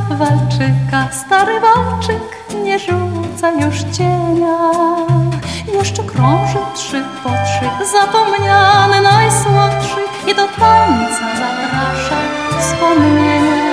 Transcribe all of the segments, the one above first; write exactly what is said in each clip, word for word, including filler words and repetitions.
walczyka. Stary walczyk nie rzuca już cienia, jeszcze krąży trzy po trzy, zapomniany najsłodszy, i do tańca zaprasza wspomnienia.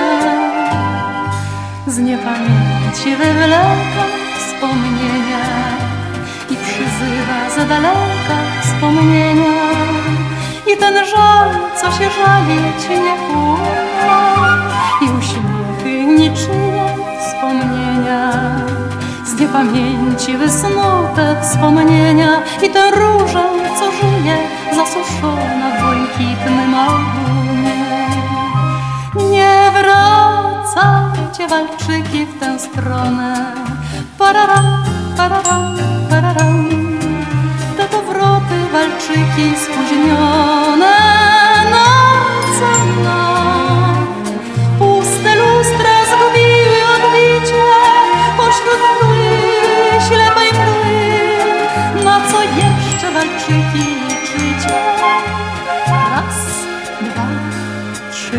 Z niepamięci wywleka wspomnienia i przyzywa z daleka wspomnienia. I ten żal, co się żalić nie umie, i uśmiechy niczyje wspomnienia. Z niepamięci wysnute wspomnienia i tę różę, co żyje zasuszona w błękitnym albumie. Nie wracajcie walczyki w tę stronę, pararam, pararam, pararam. Te powroty walczyki spóźnione, noce nam puste lustra zgubiły odbicie pośród mgły, ślepej mgły. Na co jeszcze walczyki liczycie? Raz, dwa, trzy.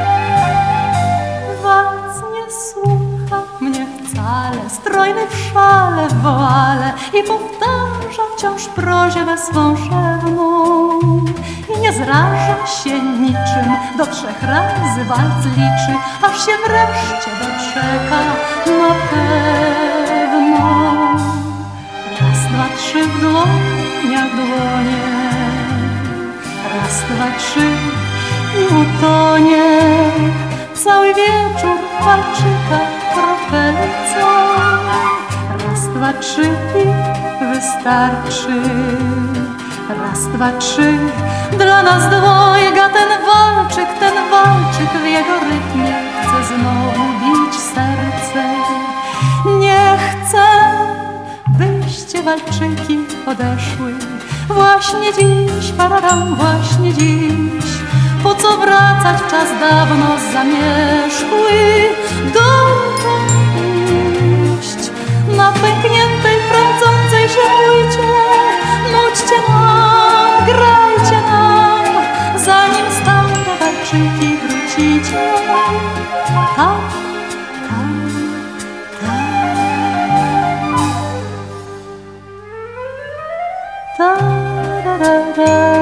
Walc nie słucha mnie wcale, strojny w szale, w woale, i powtarza wciąż prośbę swą szewną. I nie zraża się niczym, do trzech razy walc liczy, aż się wreszcie doczeka na pewno. Raz, dwa, trzy, w dłoniach dłonie. Raz, dwa, trzy i utonie cały wieczór walczyka kropelco. Raz, dwa, trzy i wystarczy. Raz, dwa, trzy, dla nas dwojga ten walczyk, ten walczyk w jego rytmie chce znowu bić serce. Nie chcę, byście walczyki odeszły właśnie dziś, pararam, właśnie dziś. Po co wracać w czas dawno zamierzchły? Dokąd iść? Na pękniętej, kręcącej się płycie nudźcie nam, grajcie nam, zanim stare walczyki wrócicie. Tak, tak, tak. Ta, da, da, da.